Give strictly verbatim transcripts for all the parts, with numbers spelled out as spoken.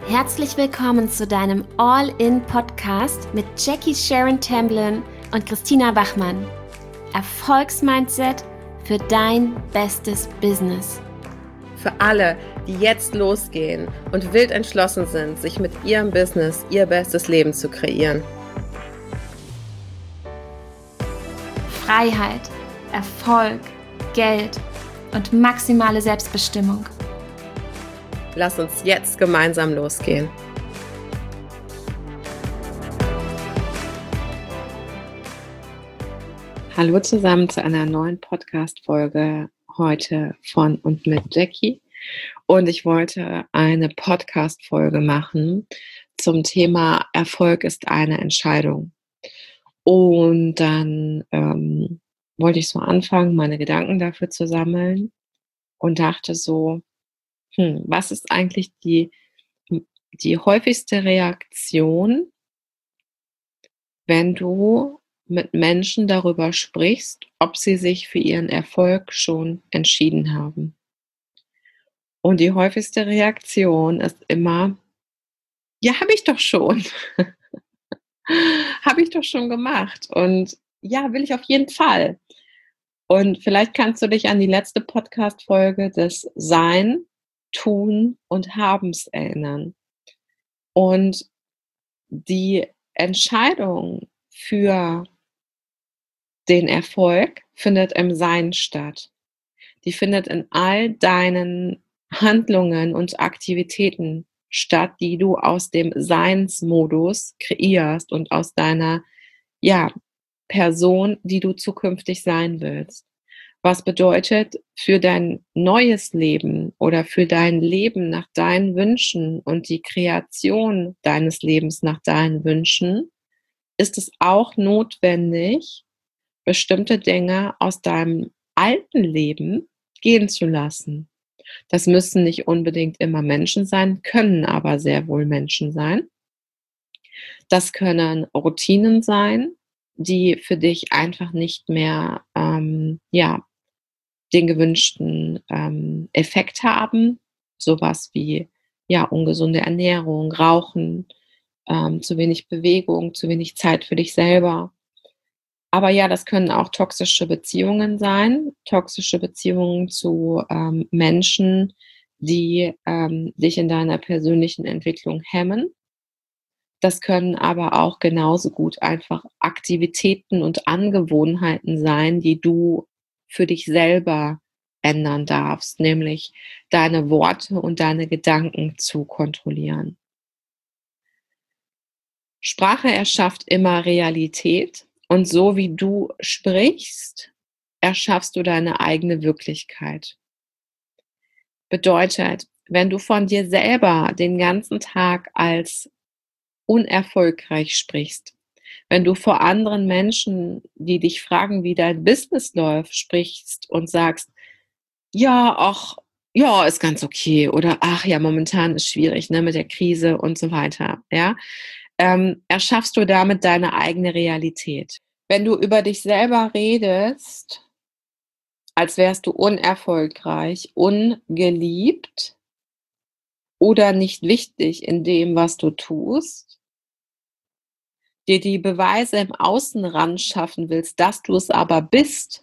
Herzlich willkommen zu deinem All-In-Podcast mit Jackie Sharon Tamblyn und Christina Bachmann. Erfolgsmindset für dein bestes Business. Für alle, die jetzt losgehen und wild entschlossen sind, sich mit ihrem Business ihr bestes Leben zu kreieren. Freiheit, Erfolg, Geld und maximale Selbstbestimmung. Lass uns jetzt gemeinsam losgehen. Hallo zusammen zu einer neuen Podcast-Folge heute von und mit Jackie. Und ich wollte eine Podcast-Folge machen zum Thema Erfolg ist eine Entscheidung. Und dann ähm, wollte ich so anfangen, meine Gedanken dafür zu sammeln und dachte so, hm, was ist eigentlich die, die häufigste Reaktion, wenn du mit Menschen darüber sprichst, ob sie sich für ihren Erfolg schon entschieden haben? Und die häufigste Reaktion ist immer, ja, habe ich doch schon. Habe ich doch schon gemacht. Und ja, will ich auf jeden Fall. Und vielleicht kannst du dich an die letzte Podcast-Folge des Sein, Tun und Habens erinnern. Und die Entscheidung für den Erfolg findet im Sein statt. Die findet in all deinen Handlungen und Aktivitäten statt, die du aus dem Seinsmodus kreierst und aus deiner, ja, Person, die du zukünftig sein willst. Was bedeutet, für dein neues Leben oder für dein Leben nach deinen Wünschen und die Kreation deines Lebens nach deinen Wünschen, ist es auch notwendig, bestimmte Dinge aus deinem alten Leben gehen zu lassen. Das müssen nicht unbedingt immer Menschen sein, können aber sehr wohl Menschen sein. Das können Routinen sein, die für dich einfach nicht mehr ähm, ja, den gewünschten ähm, Effekt haben. Sowas wie ja, ungesunde Ernährung, Rauchen, ähm, zu wenig Bewegung, zu wenig Zeit für dich selber. Aber ja, das können auch toxische Beziehungen sein, toxische Beziehungen zu ähm, Menschen, die ähm, dich in deiner persönlichen Entwicklung hemmen. Das können aber auch genauso gut einfach Aktivitäten und Angewohnheiten sein, die du für dich selber ändern darfst, nämlich deine Worte und deine Gedanken zu kontrollieren. Sprache erschafft immer Realität und so wie du sprichst, erschaffst du deine eigene Wirklichkeit. Bedeutet, wenn du von dir selber den ganzen Tag als unerfolgreich sprichst, wenn du vor anderen Menschen, die dich fragen, wie dein Business läuft, sprichst und sagst, ja, ach, ja, ist ganz okay oder ach ja, momentan ist schwierig, ne, mit der Krise und so weiter, ja, ähm, erschaffst du damit deine eigene Realität. Wenn du über dich selber redest, als wärst du unerfolgreich, ungeliebt oder nicht wichtig in dem, was du tust, dir die Beweise im Außen ran schaffen willst, dass du es aber bist,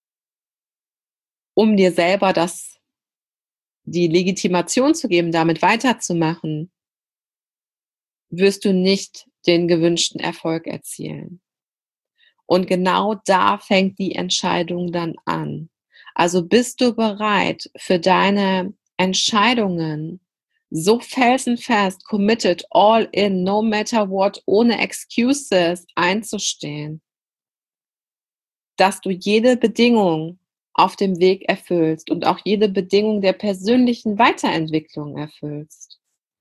um dir selber das, die Legitimation zu geben, damit weiterzumachen, wirst du nicht den gewünschten Erfolg erzielen. Und genau da fängt die Entscheidung dann an. Also bist du bereit, für deine Entscheidungen so felsenfest, committed, all in, no matter what, ohne excuses einzustehen, dass du jede Bedingung auf dem Weg erfüllst und auch jede Bedingung der persönlichen Weiterentwicklung erfüllst?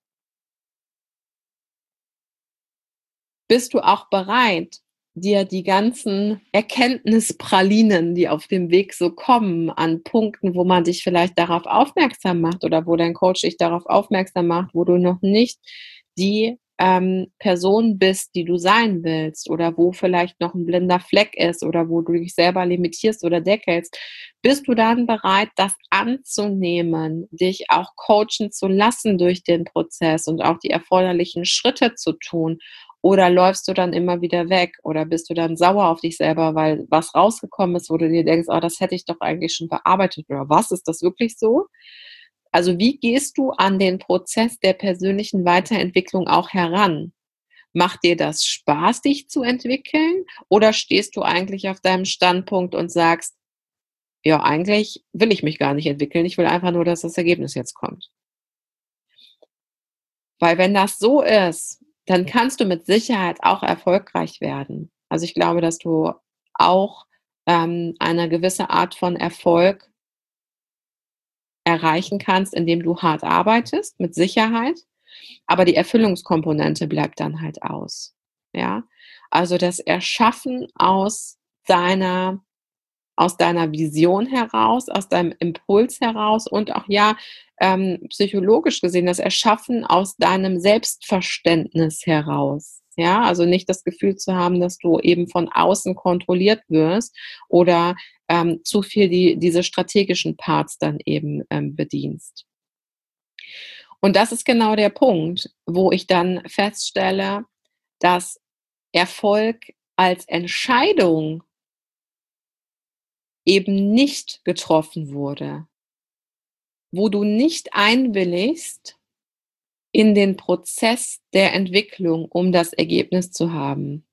Bist du auch bereit, dir die ganzen Erkenntnispralinen, die auf dem Weg so kommen, an Punkten, wo man dich vielleicht darauf aufmerksam macht oder wo dein Coach dich darauf aufmerksam macht, wo du noch nicht die ähm, Person bist, die du sein willst, oder wo vielleicht noch ein blinder Fleck ist oder wo du dich selber limitierst oder deckelst, bist du dann bereit, das anzunehmen, dich auch coachen zu lassen durch den Prozess und auch die erforderlichen Schritte zu tun? Oder läufst du dann immer wieder weg oder bist du dann sauer auf dich selber, weil was rausgekommen ist, wo du dir denkst: „Oh, das hätte ich doch eigentlich schon bearbeitet“, oder was? Ist das wirklich so? Also, wie gehst du an den Prozess der persönlichen Weiterentwicklung auch heran? Macht dir das Spaß, dich zu entwickeln, oder stehst du eigentlich auf deinem Standpunkt und sagst: „Ja, eigentlich will ich mich gar nicht entwickeln. Ich will einfach nur, dass das Ergebnis jetzt kommt?“ Weil wenn das so ist, dann kannst du mit Sicherheit auch erfolgreich werden. Also, ich glaube, dass du auch, ähm, eine gewisse Art von Erfolg erreichen kannst, indem du hart arbeitest, mit Sicherheit, aber die Erfüllungskomponente bleibt dann halt aus, ja? Also, das Erschaffen aus deiner aus deiner Vision heraus, aus deinem Impuls heraus und auch, ja, ähm, psychologisch gesehen, das Erschaffen aus deinem Selbstverständnis heraus. Ja, also nicht das Gefühl zu haben, dass du eben von außen kontrolliert wirst oder ähm, zu viel die, diese strategischen Parts dann eben ähm, bedienst. Und das ist genau der Punkt, wo ich dann feststelle, dass Erfolg als Entscheidung eben nicht getroffen wurde, wo du nicht einwilligst in den Prozess der Entwicklung, um das Ergebnis zu haben,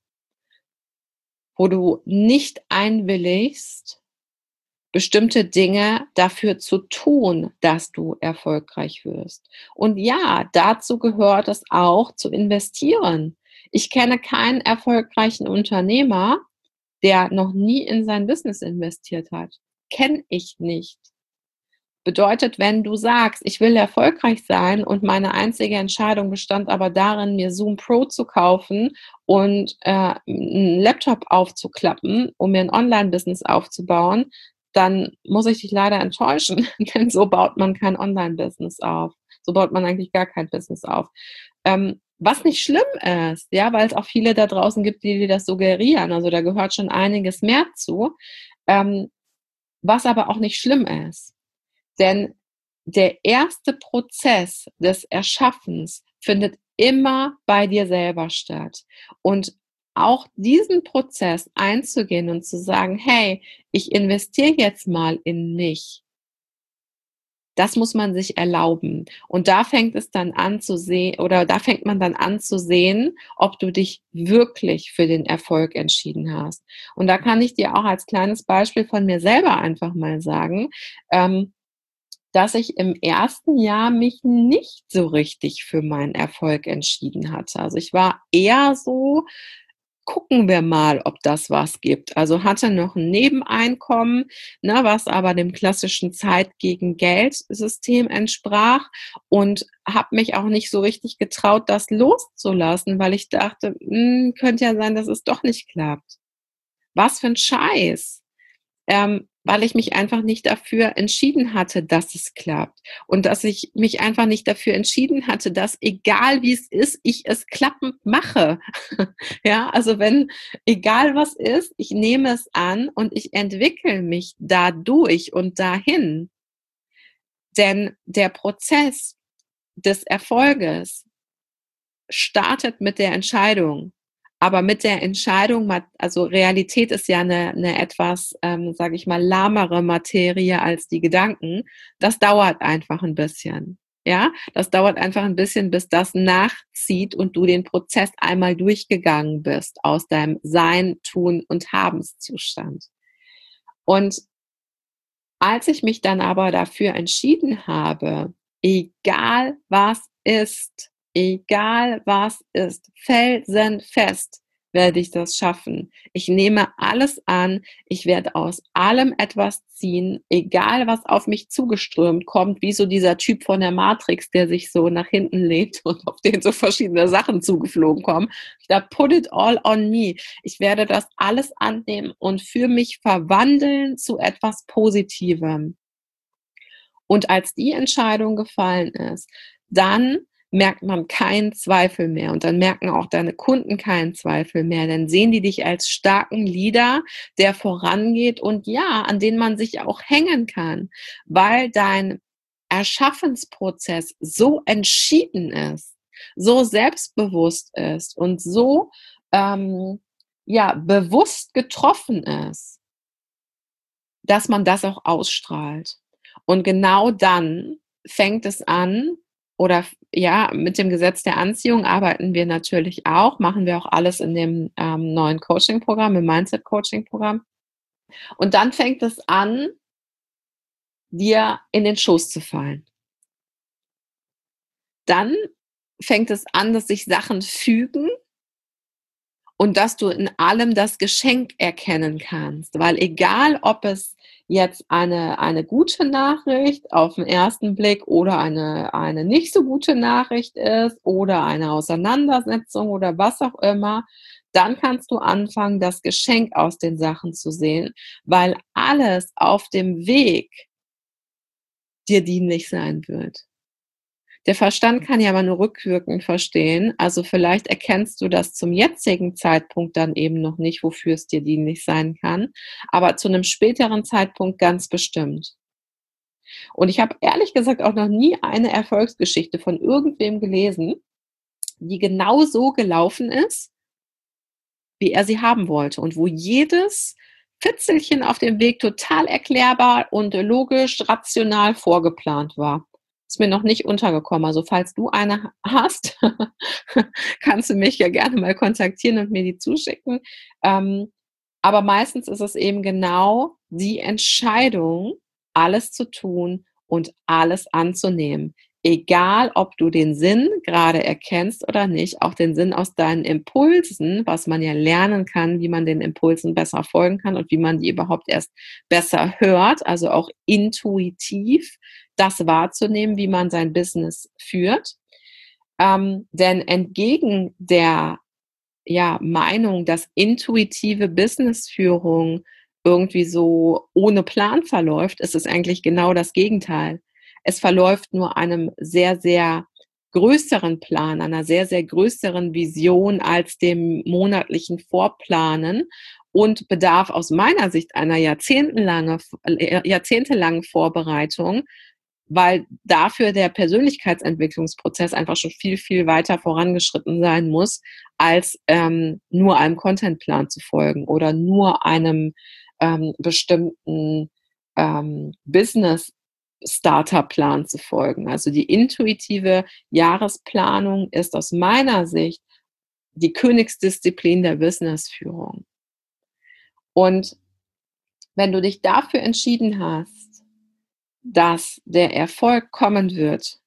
wo du nicht einwilligst, bestimmte Dinge dafür zu tun, dass du erfolgreich wirst. Und ja, dazu gehört es auch zu investieren. Ich kenne keinen erfolgreichen Unternehmer, der noch nie in sein Business investiert hat. Kenne ich nicht. Bedeutet, wenn du sagst: „Ich will erfolgreich sein und meine einzige Entscheidung bestand aber darin, mir Zoom Pro zu kaufen und, äh, 'n Laptop aufzuklappen, um mir 'n Online-Business aufzubauen“, dann muss ich dich leider enttäuschen, denn so baut man kein Online-Business auf. So baut man eigentlich gar kein Business auf. Ähm, was nicht schlimm ist, ja, weil es auch viele da draußen gibt, die dir das suggerieren. Also, da gehört schon einiges mehr zu, ähm, was aber auch nicht schlimm ist. Denn der erste Prozess des Erschaffens findet immer bei dir selber statt. Und auch diesen Prozess einzugehen und zu sagen: „Hey, ich investiere jetzt mal in mich“, das muss man sich erlauben. Und da fängt es dann an zu sehen oder da fängt man dann an zu sehen, ob du dich wirklich für den Erfolg entschieden hast. Und da kann ich dir auch als kleines Beispiel von mir selber einfach mal sagen, ähm dass ich im ersten Jahr mich nicht so richtig für meinen Erfolg entschieden hatte. Also, ich war eher so: „Gucken wir mal, ob das was gibt.“ Also, hatte noch 'n Nebeneinkommen, ne, was aber dem klassischen Zeit gegen Geld-System entsprach, und habe mich auch nicht so richtig getraut, das loszulassen, weil ich dachte: „Hm, könnte ja sein, dass es doch nicht klappt.“ Was für 'n Scheiß. Ähm, weil ich mich einfach nicht dafür entschieden hatte, dass es klappt. Und dass ich mich einfach nicht dafür entschieden hatte, dass, egal wie es ist, ich es klappend mache. Ja, also wenn egal was ist, ich nehme es an und ich entwickle mich dadurch und dahin. Denn der Prozess des Erfolges startet mit der Entscheidung. Aber mit der Entscheidung, ma also Realität ist ja eine 'ne etwas, ähm, sage ich mal, lahmere Materie als die Gedanken. Das dauert einfach ein bisschen, ja? Das dauert einfach ein bisschen, bis das nachzieht und du den Prozess einmal durchgegangen bist aus deinem Sein, Tun und Habenszustand. Und als ich mich dann aber dafür entschieden habe, egal was ist, egal was ist, felsenfest werde ich das schaffen. Ich nehme alles an, ich werde aus allem etwas ziehen, egal was auf mich zugeströmt kommt, wie so dieser Typ von der Matrix, der sich so nach hinten lehnt und auf den so verschiedene Sachen zugeflogen kommen. Da put it all on me. Ich werde das alles annehmen und für mich verwandeln zu etwas Positivem. Und als die Entscheidung gefallen ist, dann merkt man keinen Zweifel mehr und dann merken auch deine Kunden keinen Zweifel mehr. Dann sehen die dich als starken Leader, der vorangeht und ja, an den man sich auch hängen kann, weil dein Erschaffensprozess so entschieden ist, so selbstbewusst ist und so ähm, ja, bewusst getroffen ist, dass man das auch ausstrahlt. Und genau dann fängt es an, oder ja, mit dem Gesetz der Anziehung arbeiten wir natürlich auch, machen wir auch alles in dem ähm, neuen Coaching-Programm, im Mindset-Coaching-Programm. Und dann fängt es an, dir in den Schoß zu fallen. Dann fängt es an, dass sich Sachen fügen und dass du in allem das Geschenk erkennen kannst. Weil egal, ob es jetzt eine, eine gute Nachricht auf den ersten Blick oder eine, eine nicht so gute Nachricht ist oder eine Auseinandersetzung oder was auch immer, dann kannst du anfangen, das Geschenk aus den Sachen zu sehen, weil alles auf dem Weg dir dienlich sein wird. Der Verstand kann ja aber nur rückwirkend verstehen, also vielleicht erkennst du das zum jetzigen Zeitpunkt dann eben noch nicht, wofür es dir dienlich sein kann, aber zu einem späteren Zeitpunkt ganz bestimmt. Und ich habe ehrlich gesagt auch noch nie eine Erfolgsgeschichte von irgendwem gelesen, die genau so gelaufen ist, wie er sie haben wollte und wo jedes Fitzelchen auf dem Weg total erklärbar und logisch, rational vorgeplant war. Ist mir noch nicht untergekommen. Also falls du eine hast, kannst du mich ja gerne mal kontaktieren und mir die zuschicken. Ähm, aber meistens ist es eben genau die Entscheidung, alles zu tun und alles anzunehmen. Egal, ob du den Sinn gerade erkennst oder nicht, auch den Sinn aus deinen Impulsen, was man ja lernen kann, wie man den Impulsen besser folgen kann und wie man die überhaupt erst besser hört, also auch intuitiv das wahrzunehmen, wie man sein Business führt. Ähm, denn entgegen der ja, Meinung, dass intuitive Businessführung irgendwie so ohne Plan verläuft, ist es eigentlich genau das Gegenteil. Es verläuft nur einem sehr, sehr größeren Plan, einer sehr, sehr größeren Vision als dem monatlichen Vorplanen und bedarf aus meiner Sicht einer jahrzehntelange, jahrzehntelangen Vorbereitung, weil dafür der Persönlichkeitsentwicklungsprozess einfach schon viel, viel weiter vorangeschritten sein muss, als ähm, nur einem Contentplan zu folgen oder nur einem ähm, bestimmten ähm, Business-Starter-Plan zu folgen. Also die intuitive Jahresplanung ist aus meiner Sicht die Königsdisziplin der Businessführung. Und wenn du dich dafür entschieden hast, dass der Erfolg kommen wird,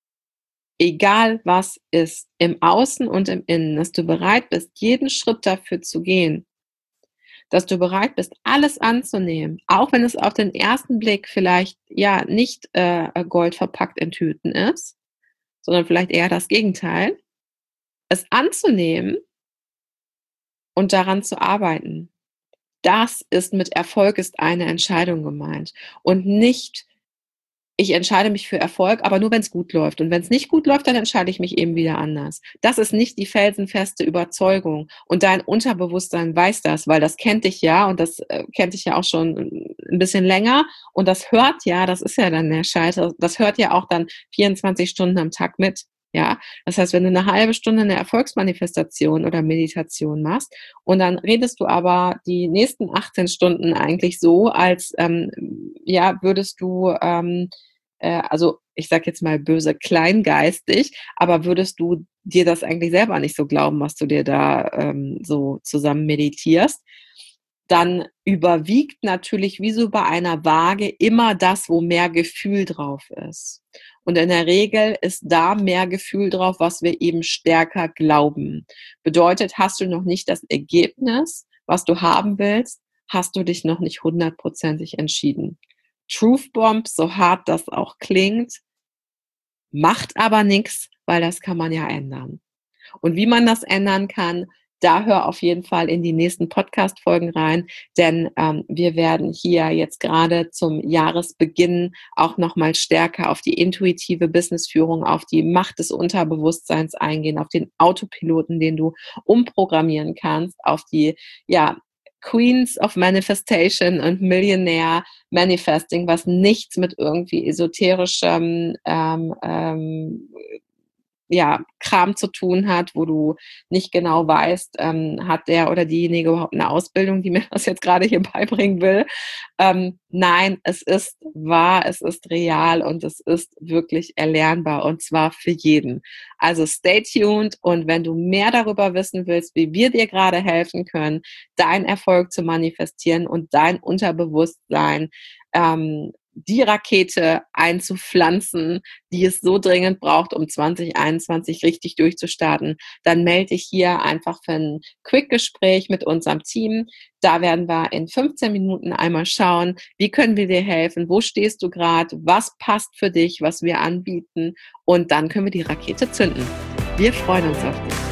egal was ist, im Außen und im Innen, dass du bereit bist, jeden Schritt dafür zu gehen, dass du bereit bist, alles anzunehmen, auch wenn es auf den ersten Blick vielleicht ja nicht äh, Gold verpackt in Tüten ist, sondern vielleicht eher das Gegenteil, es anzunehmen und daran zu arbeiten. Das ist mit Erfolg ist eine Entscheidung gemeint und nicht ich entscheide mich für Erfolg, aber nur, wenn es gut läuft. Und wenn es nicht gut läuft, dann entscheide ich mich eben wieder anders. Das ist nicht die felsenfeste Überzeugung. Und dein Unterbewusstsein weiß das, weil das kennt dich ja und das äh, kennt dich ja auch schon ein bisschen länger. Und das hört ja, das ist ja dann der Scheiter, das hört ja auch dann vierundzwanzig Stunden am Tag mit. Ja, das heißt, wenn du eine halbe Stunde eine Erfolgsmanifestation oder Meditation machst und dann redest du aber die nächsten achtzehn Stunden eigentlich so, als ähm, ja, würdest du ähm, äh, also ich sag jetzt mal böse kleingeistig, aber würdest du dir das eigentlich selber nicht so glauben, was du dir da ähm, so zusammen meditierst, dann überwiegt natürlich wie so bei einer Waage immer das, wo mehr Gefühl drauf ist. Und in der Regel ist da mehr Gefühl drauf, was wir eben stärker glauben. Bedeutet, hast du noch nicht das Ergebnis, was du haben willst, hast du dich noch nicht hundertprozentig entschieden. Truth Bomb, so hart das auch klingt, macht aber nichts, weil das kann man ja ändern. Und wie man das ändern kann, da hör auf jeden Fall in die nächsten Podcast-Folgen rein, denn ähm, wir werden hier jetzt gerade zum Jahresbeginn auch nochmal stärker auf die intuitive Businessführung, auf die Macht des Unterbewusstseins eingehen, auf den Autopiloten, den du umprogrammieren kannst, auf die, ja, Queens of Manifestation und Millionaire Manifesting, was nichts mit irgendwie esoterischem ähm, ähm, ja, Kram zu tun hat, wo du nicht genau weißt, ähm, hat der oder diejenige überhaupt eine Ausbildung, die mir das jetzt gerade hier beibringen will. Ähm, nein, es ist wahr, es ist real und es ist wirklich erlernbar und zwar für jeden. Also stay tuned und wenn du mehr darüber wissen willst, wie wir dir gerade helfen können, deinen Erfolg zu manifestieren und dein Unterbewusstsein ähm, die Rakete einzupflanzen, die es so dringend braucht, um zwanzig einundzwanzig richtig durchzustarten, dann melde dich hier einfach für ein Quick-Gespräch mit unserem Team. Da werden wir in fünfzehn Minuten einmal schauen, wie können wir dir helfen, wo stehst du gerade, was passt für dich, was wir anbieten und dann können wir die Rakete zünden. Wir freuen uns auf dich.